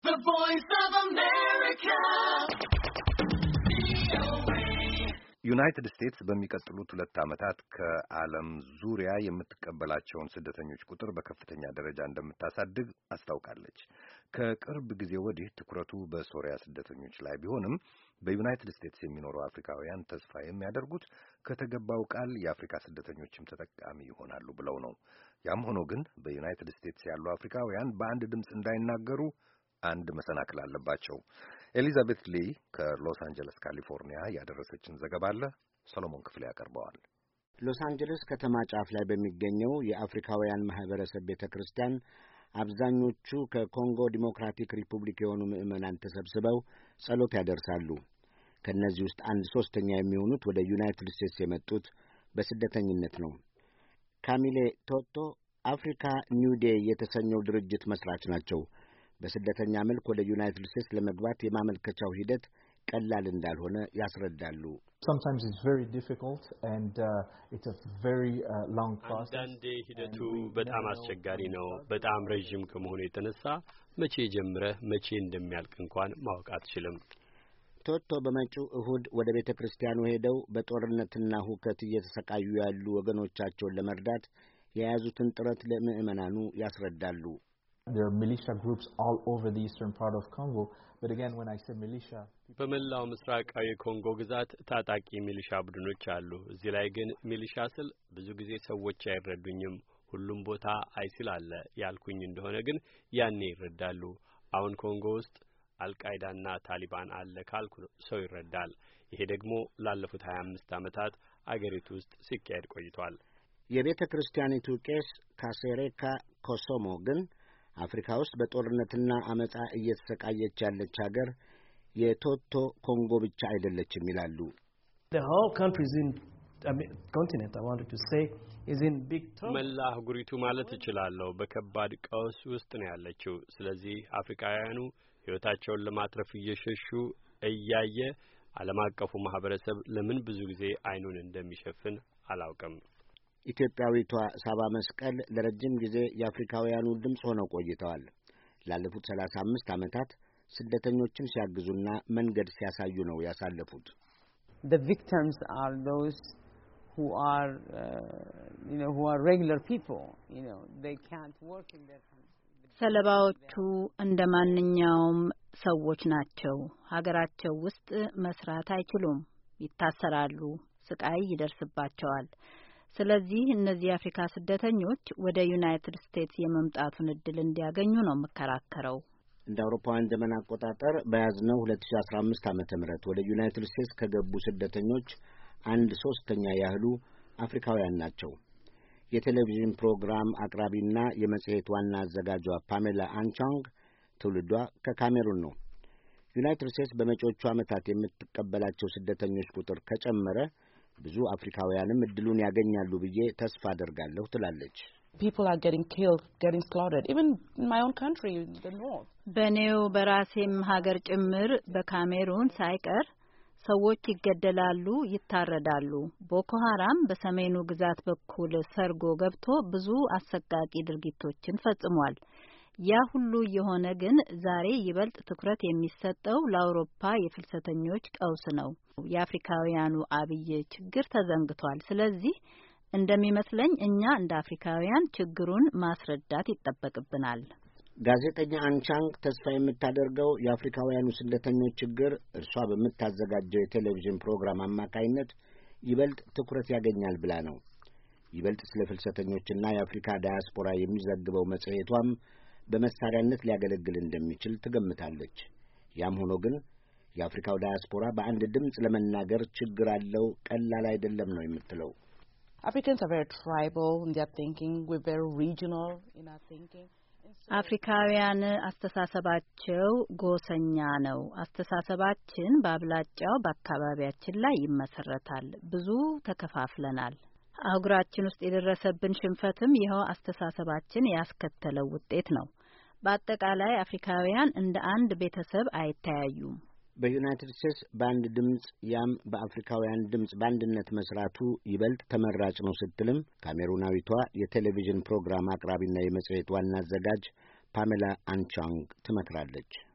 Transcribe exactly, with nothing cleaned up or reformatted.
The Voice of America. ዩናይትድ ስቴትስ በሚቀጥሉት ሁለት ዓመታት ከዓለም ዙሪያ የምትቀበላቸውን ስደተኞች ቁጥር በከፍተኛ ደረጃ እንደምታሳድግ አስታውቃለች። ከቅርብ ጊዜ ወዲህ ትኩረቱ በሶሪያ ስደተኞች ላይ ቢሆንም በዩናይትድ ስቴትስ የሚኖሩ አፍሪካውያን ተስፋ የሚያደርጉት ከተገባው ቃል የአፍሪካ ስደተኞችም ተጠቃሚ ይሆናሉ ብለው ነው። ያም ሆኖ ግን በዩናይትድ ስቴትስ ያሉ አፍሪካውያን በአንድ ድምፅ እንዳይናገሩ አንድ መሰናክል አለባቸው። ኤሊዛቤት ሊ ከሎስ አንጀለስ ካሊፎርኒያ ያደረሰችን ዘገባ አለ። ሰሎሞን ክፍሌ ያቀርበዋል። ሎስ አንጀለስ ከተማ ጫፍ ላይ በሚገኘው የአፍሪካውያን ማህበረሰብ ቤተክርስቲያን አብዛኞቹ ከኮንጎ ዲሞክራቲክ ሪፑብሊክ የሆኑ ምዕመናን ተሰብስበው ጸሎት ያደርሳሉ። ከነዚህ ውስጥ አንድ ሶስተኛ የሚሆኑት ወደ ዩናይትድ ስቴትስ የመጡት በስደተኝነት ነው። ካሚሌ ቶቶ አፍሪካ ኒው ዴይ የተሰኘው ድርጅት መስራች ናቸው። በስደተኛ መልክ ወደ ዩናይትድ ስቴትስ ለመግባት የማመልከቻው ሂደት ቀላል እንዳልሆነ ያስረዳሉ። Sometimes it's very difficult and uh, it's a very uh, long process. አንዳንዴ ሂደቱ በጣም አስቸጋሪ ነው። በጣም ረጅም ከመሆኑ የተነሳ መቼ ጀምረህ መቼ እንደሚያልቅ እንኳን ማወቅ አትችልም። ቶቶ በመጪው እሁድ ወደ ቤተ ክርስቲያኑ ሄደው በጦርነትና ሁከት እየተሰቃዩ ያሉ ወገኖቻቸውን ለመርዳት የያዙትን ጥረት ለምዕመናኑ ያስረዳሉ። There are militia groups all over the eastern part of Congo, but again when I say militia, በመላው ምስራቃዊ ኮንጎ ግዛት ታጣቂ ሚሊሻ ቡድኖች አሉ። እዚህ ላይ ግን ሚሊሻ ስል ብዙ ጊዜ ሰዎች አይረዱኝም። ሁሉም ቦታ አይሲል አለ ያልኩኝ እንደሆነ ግን ያኔ ይረዳሉ። አሁን ኮንጎ ውስጥ አልቃይዳና ታሊባን አለ ካልኩ ሰው ይረዳል። ይሄ ደግሞ ላለፉት ሀያ አምስት ዓመታት አገሪቱ ውስጥ ሲካሄድ ቆይቷል። የቤተ ክርስቲያኒቱ ቄስ ካሴሬካ ኮሶሞ ግን አፍሪካ ውስጥ በጦርነትና አመጻ እየተሰቃየች ያለች ሀገር የቶቶ ኮንጎ ብቻ አይደለችም ይላሉ። The whole country is in I mean continent I wanted to say is in big trouble. መላ አህጉሪቱ ማለት እችላለሁ በከባድ ቀውስ ውስጥ ነው ያለችው። ስለዚህ አፍሪካውያኑ ሕይወታቸውን ለማትረፍ እየሸሹ እያየ ዓለም አቀፉ ማህበረሰብ ለምን ብዙ ጊዜ አይኑን እንደሚሸፍን አላውቅም። ኢትዮጵያዊቷ ሳባ መስቀል ለረጅም ጊዜ የአፍሪካውያኑ ድምጽ ሆነው ቆይተዋል። ላለፉት ሰላሳ አምስት ዓመታት ስደተኞችን ሲያግዙና መንገድ ሲያሳዩ ነው ያሳለፉት። The victims are those who are uh, you know who are regular people, you know they can't work in their country. ሰለባዎቹ እንደማንኛውም ሰዎች ናቸው። ሀገራቸው ውስጥ መስራት አይችሉም፣ ይታሰራሉ፣ ስቃይ ይደርስባቸዋል። ስለዚህ እነዚህ የአፍሪካ ስደተኞች ወደ ዩናይትድ ስቴትስ የመምጣቱን እድል እንዲያገኙ ነው መከራከረው። እንደ አውሮፓውያን ዘመን አቆጣጠር በያዝነው ሁለት ሺህ አስራ አምስት ዓመተ ምህረት ወደ ዩናይትድ ስቴትስ ከገቡ ስደተኞች አንድ ሶስተኛ ያህሉ አፍሪካውያን ናቸው። የቴሌቪዥን ፕሮግራም አቅራቢና የመጽሔት ዋና አዘጋጇ ፓሜላ አንቻንግ ትውልዷ ከካሜሩን ነው። ዩናይትድ ስቴትስ በመጪዎቹ ዓመታት የምትቀበላቸው ስደተኞች ቁጥር ከጨመረ ብዙ አፍሪካውያንም እድሉን ያገኛሉ ብዬ ተስፋ አደርጋለሁ ትላለች። People are getting killed, getting slaughtered, even in my own country, the north. በኔው በራሴም ሀገር ጭምር በካሜሩን ሳይቀር ሰዎች ይገደላሉ፣ ይታረዳሉ። ቦኮ ሀራም በሰሜኑ ግዛት በኩል ሰርጎ ገብቶ ብዙ አሰቃቂ ድርጊቶችን ፈጽሟል። ያ ሁሉ የሆነ ግን ዛሬ ይበልጥ ትኩረት የሚሰጠው ለአውሮፓ የፍልሰተኞች ቀውስ ነው። የአፍሪካውያኑ አብይ ችግር ተዘንግቷል። ስለዚህ እንደሚመስለኝ እኛ እንደ አፍሪካውያን ችግሩን ማስረዳት ይጠበቅብናል። ጋዜጠኛ አንቻንግ ተስፋ የምታደርገው የአፍሪካውያኑ ስደተኞች ችግር እርሷ በምታዘጋጀው የቴሌቪዥን ፕሮግራም አማካይነት ይበልጥ ትኩረት ያገኛል ብላ ነው። ይበልጥ ስለ ፍልሰተኞችና የአፍሪካ ዳያስፖራ የሚዘግበው መጽሔቷም በመሳሪያነት ሊያገለግል እንደሚችል ትገምታለች። ያም ሆኖ ግን የአፍሪካው ዳያስፖራ በአንድ ድምጽ ለመናገር ችግር አለው፣ ቀላል አይደለም ነው የምትለው። Africans are very tribal in their thinking, we're very regional in our thinking. አፍሪካውያን አስተሳሰባቸው ጎሰኛ ነው። አስተሳሰባችን በአብላጫው በአካባቢያችን ላይ ይመሰረታል። ብዙ ተከፋፍለናል። አህጉራችን ውስጥ የደረሰብን ሽንፈትም ይኸው አስተሳሰባችን ያስከተለው ውጤት ነው። በአጠቃላይ አፍሪካውያን እንደ አንድ ቤተሰብ አይተያዩም። በዩናይትድ ስቴትስ በአንድ ድምጽ ያም በአፍሪካውያን ድምጽ በአንድነት መስራቱ ይበልጥ ተመራጭ ነው ስትልም ካሜሩናዊቷ የቴሌቪዥን ፕሮግራም አቅራቢና የመጽሔት ዋና አዘጋጅ ፓሜላ አንቻንግ ትመክራለች።